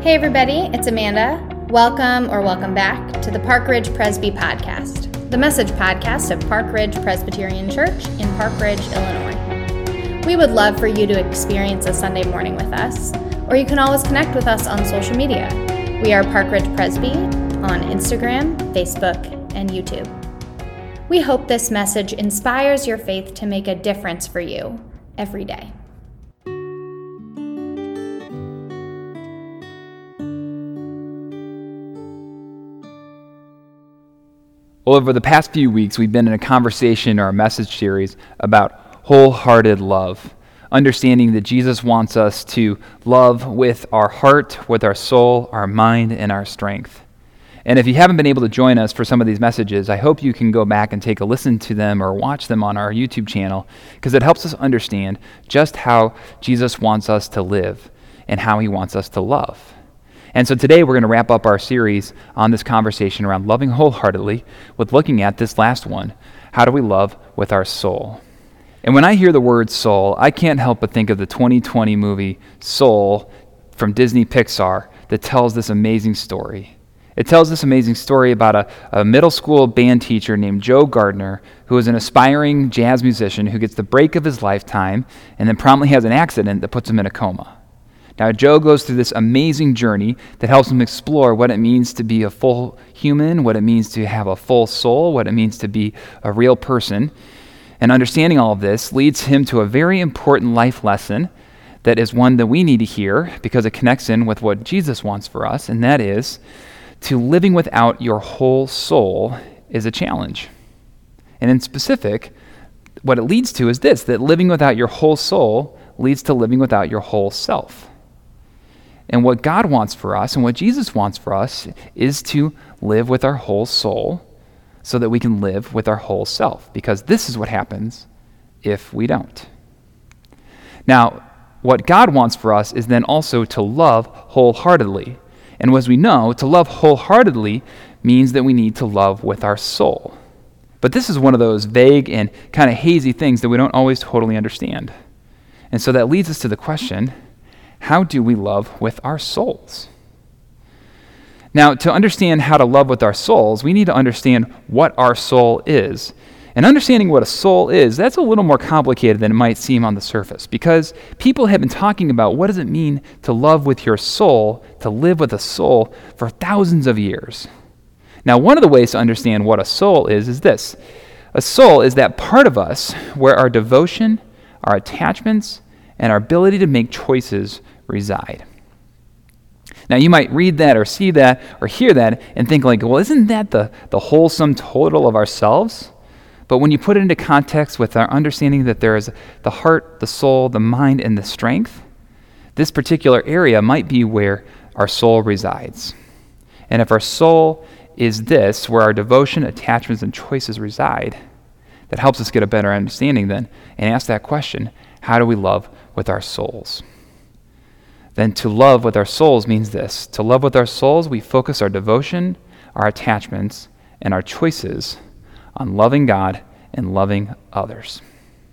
Hey everybody, it's Amanda. Welcome or welcome back to the Park Ridge Presby Podcast, the message podcast of Park Ridge Presbyterian Church in Park Ridge, Illinois. We would love for you to experience a Sunday morning with us, or you can always connect with us on social media. We are Park Ridge Presby on Instagram, Facebook, and YouTube. We hope this message inspires your faith to make a difference for you every day. Well, over the past few weeks, we've been in a conversation or a message series about wholehearted love, understanding that Jesus wants us to love with our heart, with our soul, our mind, and our strength. And if you haven't been able to join us for some of these messages, I hope you can go back and take a listen to them or watch them on our YouTube channel, because it helps us understand just how Jesus wants us to live and how he wants us to love. And so today we're going to wrap up our series on this conversation around loving wholeheartedly with looking at this last one, how do we love with our soul? And when I hear the word soul, I can't help but think of the 2020 movie Soul from Disney Pixar that tells this amazing story. It tells this amazing story about a middle school band teacher named Joe Gardner, who is an aspiring jazz musician who gets the break of his lifetime and then promptly has an accident that puts him in a coma. Now, Joe goes through this amazing journey that helps him explore what it means to be a full human, what it means to have a full soul, what it means to be a real person. And understanding all of this leads him to a very important life lesson that is one that we need to hear because it connects in with what Jesus wants for us, and that is to living without your whole soul is a challenge. And in specific, what it leads to is this, that living without your whole soul leads to living without your whole self. And what God wants for us and what Jesus wants for us is to live with our whole soul so that we can live with our whole self, because this is what happens if we don't. Now, what God wants for us is then also to love wholeheartedly. And as we know, to love wholeheartedly means that we need to love with our soul. But this is one of those vague and kind of hazy things that we don't always totally understand. And so that leads us to the question, how do we love with our souls? Now, to understand how to love with our souls, we need to understand what our soul is. And understanding what a soul is, that's a little more complicated than it might seem on the surface, because people have been talking about what does it mean to love with your soul, to live with a soul, for thousands of years. Now, one of the ways to understand what a soul is this. A soul is that part of us where our devotion, our attachments, and our ability to make choices reside. Now, you might read that or see that or hear that and think like, well, isn't that the whole sum total of ourselves? But when you put it into context with our understanding that there is the heart, the soul, the mind, and the strength, this particular area might be where our soul resides. And if our soul is this, where our devotion, attachments, and choices reside, that helps us get a better understanding then and ask that question, how do we love with our souls? Then to love with our souls means this. To love with our souls, we focus our devotion, our attachments, and our choices on loving God and loving others.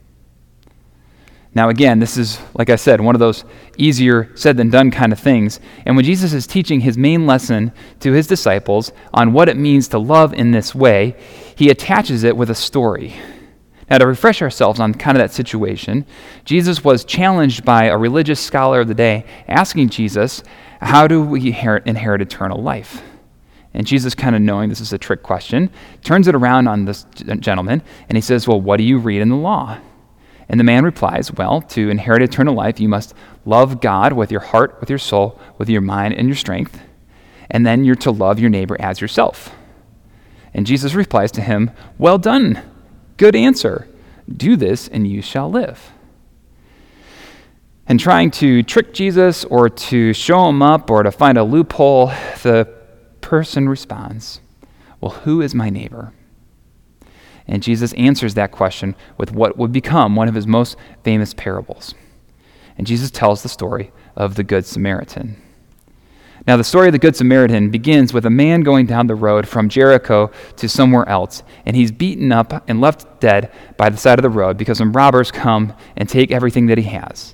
Now again, this is, like I said, one of those easier said than done kind of things. And when Jesus is teaching his main lesson to his disciples on what it means to love in this way, he attaches it with a story. Now, to refresh ourselves on kind of that situation, Jesus was challenged by a religious scholar of the day asking Jesus, how do we inherit eternal life? And Jesus, kind of knowing this is a trick question, turns it around on this gentleman, and he says, well, what do you read in the law? And the man replies, well, to inherit eternal life, you must love God with your heart, with your soul, with your mind, and your strength, and then you're to love your neighbor as yourself. And Jesus replies to him, well done. Good answer. Do this and you shall live. And trying to trick Jesus or to show him up or to find a loophole, the person responds, well, who is my neighbor? And Jesus answers that question with what would become one of his most famous parables. And Jesus tells the story of the Good Samaritan. Now, the story of the Good Samaritan begins with a man going down the road from Jericho to somewhere else, and he's beaten up and left dead by the side of the road because some robbers come and take everything that he has.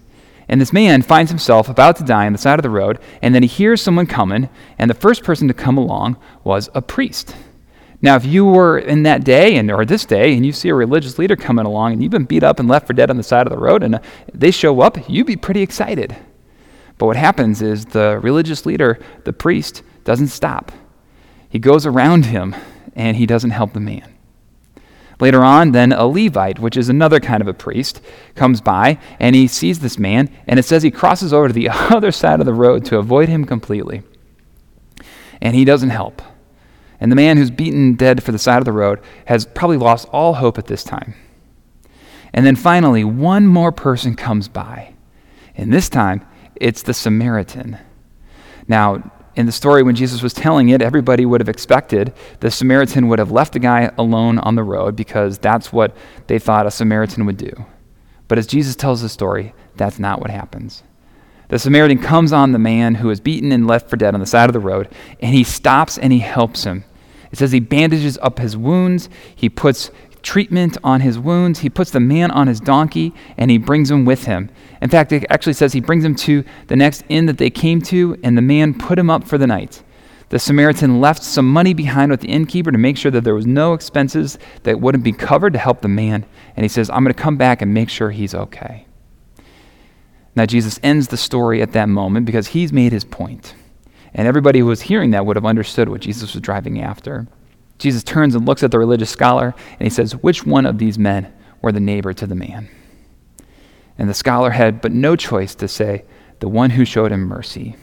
And this man finds himself about to die on the side of the road, and then he hears someone coming, and the first person to come along was a priest. Now, if you were in that day or this day, and you see a religious leader coming along, and you've been beat up and left for dead on the side of the road, and they show up, you'd be pretty excited. But what happens is the religious leader, the priest, doesn't stop. He goes around him, and he doesn't help the man. Later on, then a Levite, which is another kind of a priest, comes by, and he sees this man, and it says he crosses over to the other side of the road to avoid him completely. And he doesn't help. And the man who's beaten dead for the side of the road has probably lost all hope at this time. And then finally, one more person comes by. And this time, it's the Samaritan. Now, in the story, when Jesus was telling it, everybody would have expected the Samaritan would have left the guy alone on the road because that's what they thought a Samaritan would do. But as Jesus tells the story, that's not what happens. The Samaritan comes on the man who is beaten and left for dead on the side of the road, and he stops and he helps him. It says he bandages up his wounds, he puts treatment on his wounds, he puts the man on his donkey, and he brings him with him. In fact, it actually says he brings him to the next inn that they came to, and the man put him up for the night. The Samaritan left some money behind with the innkeeper to make sure that there was no expenses that wouldn't be covered to help the man, and he says, I'm going to come back and make sure he's okay. Now, Jesus ends the story at that moment because he's made his point, and everybody who was hearing that would have understood what Jesus was driving after. Jesus turns and looks at the religious scholar, and he says, which one of these men were the neighbor to the man? And the scholar had but no choice to say, the one who showed him mercy.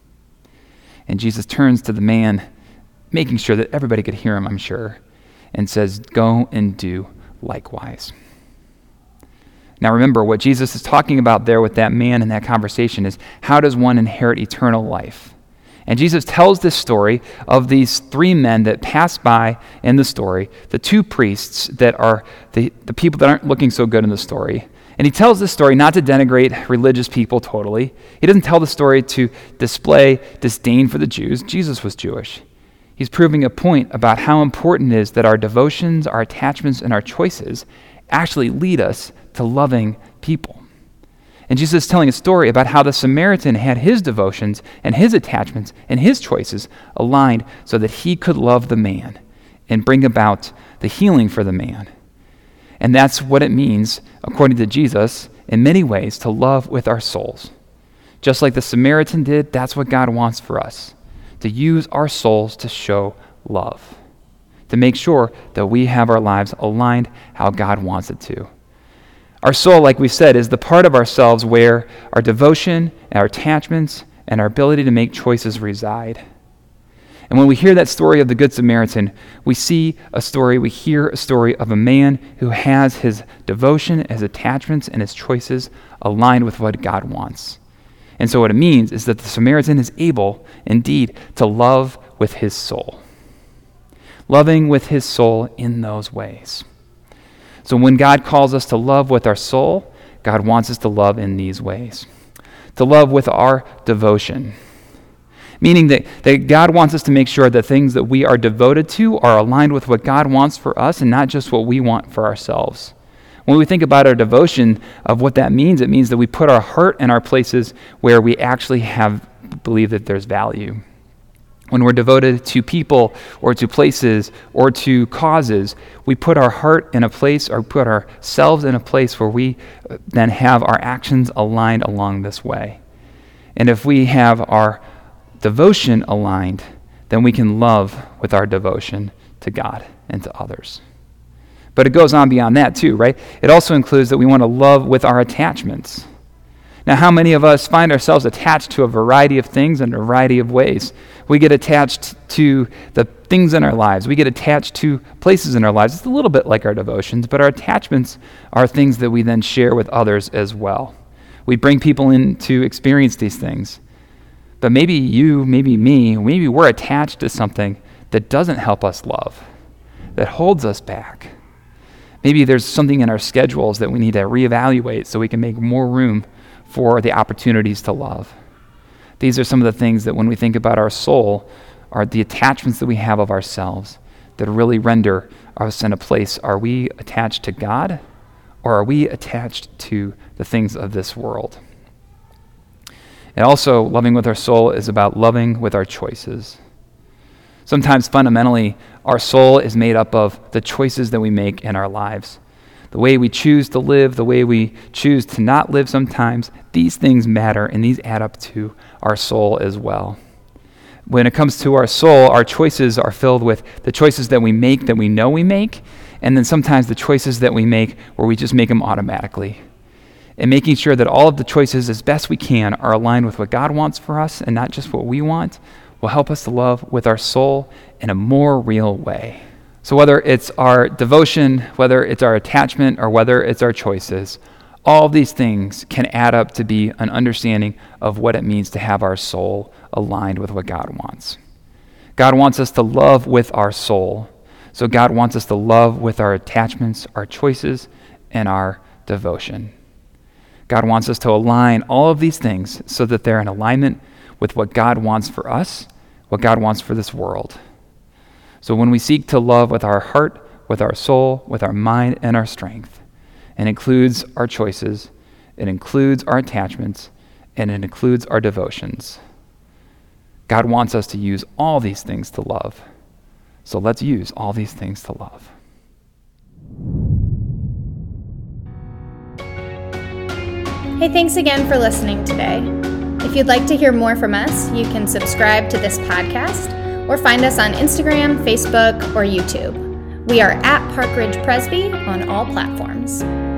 And Jesus turns to the man, making sure that everybody could hear him, I'm sure, and says, go and do likewise. Now remember, what Jesus is talking about there with that man in that conversation is, how does one inherit eternal life? And Jesus tells this story of these three men that pass by in the story, the two priests that are the people that aren't looking so good in the story. And he tells this story not to denigrate religious people totally. He doesn't tell the story to display disdain for the Jews. Jesus was Jewish. He's proving a point about how important it is that our devotions, our attachments, and our choices actually lead us to loving people. And Jesus is telling a story about how the Samaritan had his devotions and his attachments and his choices aligned so that he could love the man and bring about the healing for the man. And that's what it means, according to Jesus, in many ways, to love with our souls. Just like the Samaritan did, that's what God wants for us, to use our souls to show love, to make sure that we have our lives aligned how God wants it to. Our soul, like we said, is the part of ourselves where our devotion, our attachments, and our ability to make choices reside. And when we hear that story of the Good Samaritan, we hear a story of a man who has his devotion, his attachments, and his choices aligned with what God wants. And so what it means is that the Samaritan is able, indeed, to love with his soul. Loving with his soul in those ways. So when God calls us to love with our soul, God wants us to love in these ways. To love with our devotion. Meaning that God wants us to make sure that things that we are devoted to are aligned with what God wants for us and not just what we want for ourselves. When we think about our devotion of what that means, it means that we put our heart in our places where we actually believe that there's value. When we're devoted to people or to places or to causes, we put our heart in a place or put ourselves in a place where we then have our actions aligned along this way. And if we have our devotion aligned, then we can love with our devotion to God and to others. But it goes on beyond that too, right? It also includes that we want to love with our attachments. Now, how many of us find ourselves attached to a variety of things in a variety of ways? We get attached to the things in our lives. We get attached to places in our lives. It's a little bit like our devotions, but our attachments are things that we then share with others as well. We bring people in to experience these things. But maybe you, maybe me, maybe we're attached to something that doesn't help us love, that holds us back. Maybe there's something in our schedules that we need to reevaluate so we can make more room for the opportunities to love. These are some of the things that when we think about our soul are the attachments that we have of ourselves that really render us in a place. Are we attached to God or are we attached to the things of this world? And also, loving with our soul is about loving with our choices. Sometimes, fundamentally, our soul is made up of the choices that we make in our lives. The way we choose to live, the way we choose to not live sometimes, these things matter, and these add up to our soul as well. When it comes to our soul, our choices are filled with the choices that we make that we know we make, and then sometimes the choices that we make where we just make them automatically. And making sure that all of the choices, as best we can, are aligned with what God wants for us and not just what we want, will help us to love with our soul in a more real way. So whether it's our devotion, whether it's our attachment, or whether it's our choices, all of these things can add up to be an understanding of what it means to have our soul aligned with what God wants. God wants us to love with our soul. So God wants us to love with our attachments, our choices, and our devotion. God wants us to align all of these things so that they're in alignment with what God wants for us, what God wants for this world. So when we seek to love with our heart, with our soul, with our mind, and our strength, it includes our choices, it includes our attachments, and it includes our devotions. God wants us to use all these things to love. So let's use all these things to love. Hey, thanks again for listening today. If you'd like to hear more from us, you can subscribe to this podcast or find us on Instagram, Facebook, or YouTube. We are at Park Ridge Presby on all platforms.